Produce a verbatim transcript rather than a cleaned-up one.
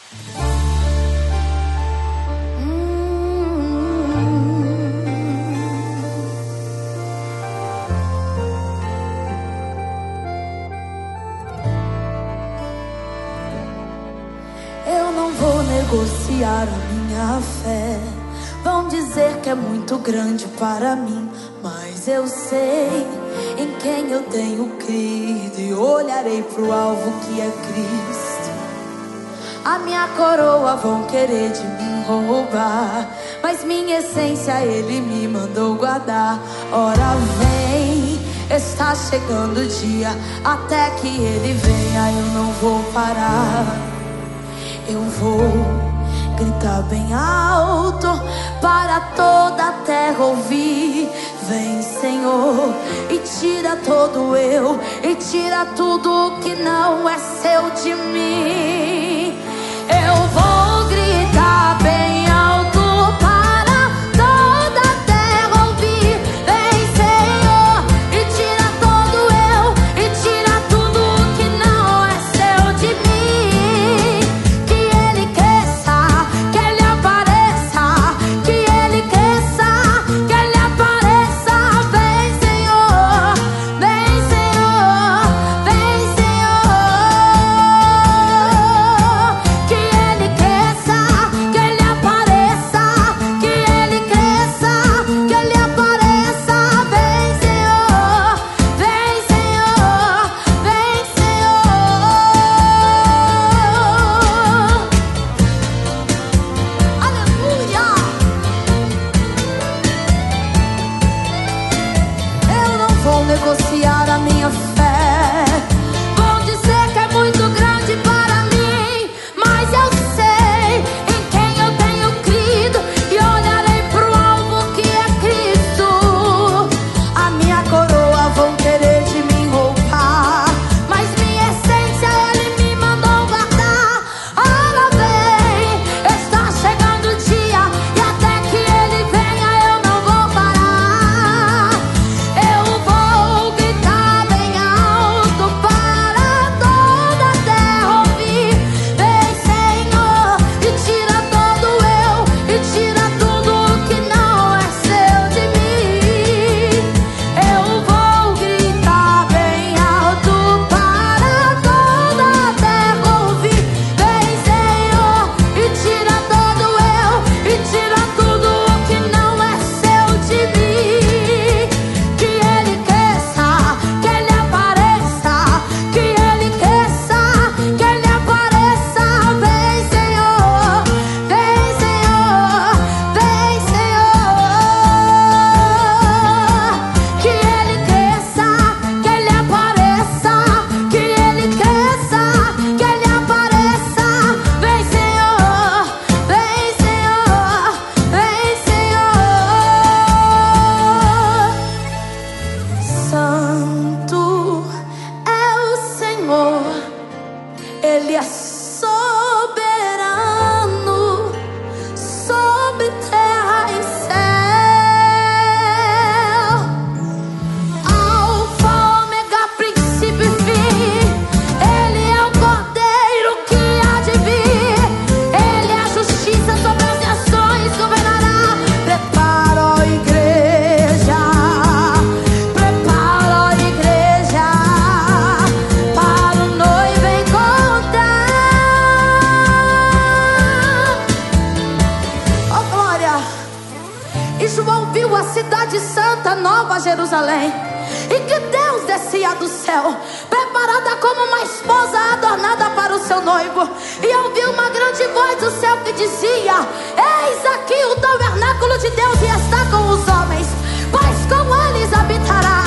Eu não vou negociar a minha fé. Vão dizer que é muito grande para mim, mas eu sei em quem eu tenho crido e olharei pro alvo que é Cristo. A minha coroa vão querer de mim roubar, mas minha essência Ele me mandou guardar. Ora vem, está chegando o dia, até que Ele venha eu não vou parar. Eu vou gritar bem alto para toda a terra ouvir. Vem, Senhor, e tira todo eu, e tira tudo que não é seu de mim. Eu vou gritar bem alto para toda a terra ouvir. Vem, Senhor, e tira todo eu, e tira tudo que não é seu de mim. Que Ele cresça, que Ele apareça, que Ele cresça, que Ele apareça. Vem, Senhor, vem, Senhor, vem, Senhor. Que Ele cresça, que Ele apareça, que Ele cresça, que Ele apareça. Vem, Senhor, vem, Senhor, vem, Senhor. Aleluia! Eu não vou negociar a minha fé. Vão dizer que é muito grande para mim, mas eu sei em quem eu tenho crido e olharei pro alvo que é Cristo. A minha coroa vão querer de mim roubar, mas minha essência Ele me mandou guardar. Ora vem, está chegando o dia, e até que Ele venha eu não vou parar. Eu vou gritar bem alto para toda a terra ouvir. Vem, Senhor, e tira todo eu, e tira tudo que não é seu de mim. Eu vou gritar bem alto para toda a terra ouvir. Vem, Senhor, e tira todo eu, e tira tudo que não é seu de mim. Que Ele cresça, que Ele apareça, que Ele cresça, que Ele apareça. Vem, Senhor, vem, Senhor, vem, Senhor. Que Ele cresça, que Ele apareça, que Ele cresça, que Ele apareça. Vem, Senhor, vem, Senhor, vem, Senhor. Santo é o Senhor, Ele é soberano sobre terra e céu. Alfa, ômega, princípio e fim. Ele é o Cordeiro que há de vir. Ele é a justiça sobre as nações, governará. Prepara, ó igreja, prepara, ó igreja, para o noivo encontrar. Oh glória! E João viu a cidade santa, Nova Jerusalém, e que Deus descia do céu, preparada como uma esposa adornada para o seu noivo. E ouviu uma grande voz do céu que dizia: eis aqui o tabernáculo de Deus, e está com os homens, pois com eles habitará.